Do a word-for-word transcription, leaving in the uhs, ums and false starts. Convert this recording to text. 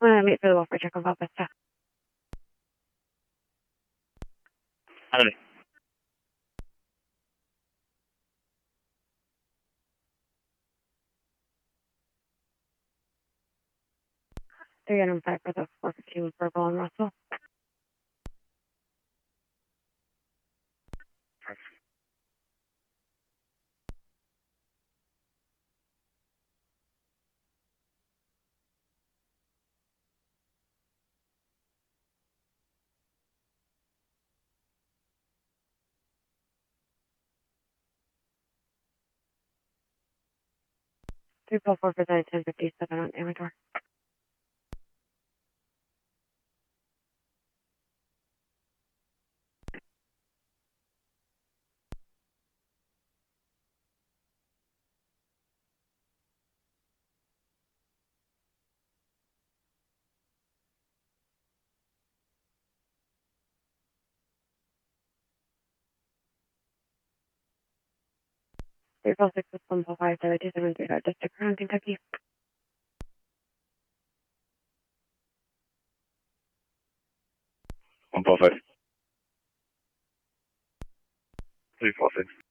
Uh, late for the welfare check of Alpha staff. Howdy. Three item five for the four fifteen with Purple and Russell. Three pull four for the ten fifty seven on Amador. Three pull six with one pull five seven two seven three five District around Kentucky. One four five. Three four six.